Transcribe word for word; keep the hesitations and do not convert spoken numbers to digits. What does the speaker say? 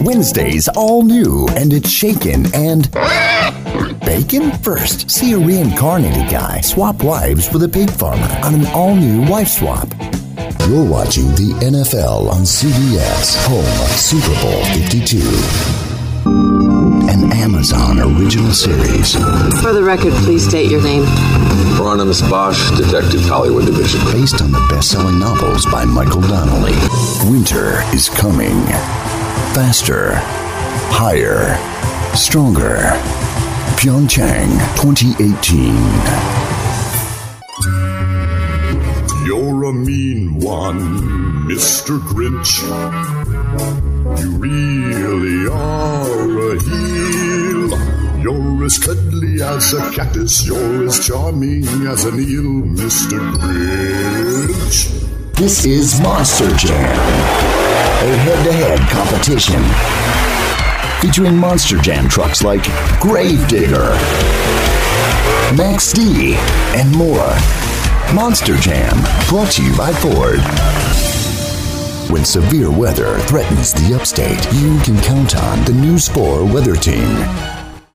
Wednesday's all new, and it's shaken and bacon? First, see a reincarnated guy swap wives with a pig farmer on an all-new wife swap. You're watching the N F L on C B S, home of Super Bowl fifty-two. An Amazon original series. For the record, please state your name. Hieronymus Bosch, Detective Hollywood Division. Based on the best-selling novels by Michael Donnelly. Winter is coming. Faster. Higher. Stronger. Pyeongchang twenty eighteen. You're a mean one, Mister Grinch. You really are a heel. You're as cuddly as a cactus. You're as charming as an eel, Mister Grinch. This is Monster Jam, a head-to-head competition featuring Monster Jam trucks like Gravedigger, Max D, and more. Monster Jam, brought to you by Ford. When severe weather threatens the upstate, you can count on the News four Weather Team.